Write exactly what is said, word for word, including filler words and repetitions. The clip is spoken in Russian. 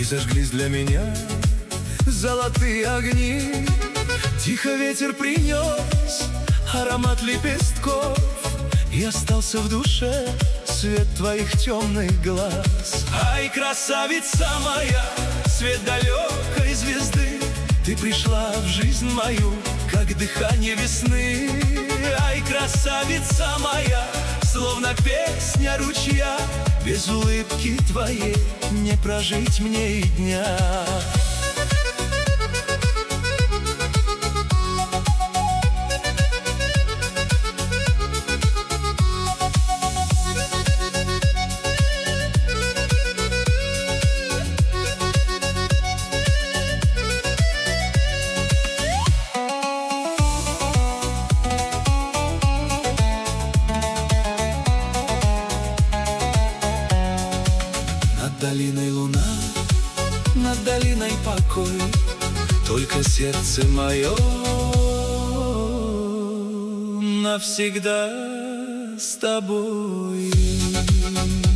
зажглись для меня золотые огни. Тихо ветер принес аромат лепестков, и остался в душе свет твоих темных глаз. Ай, красавица моя, свет далекой звезды, ты пришла в жизнь мою, как дыхание весны. Ай, красавица моя, словно песня ручья, без улыбки твоей не прожить мне и дня. Над долиной луна, над долиной покой, только сердце мое навсегда с тобой.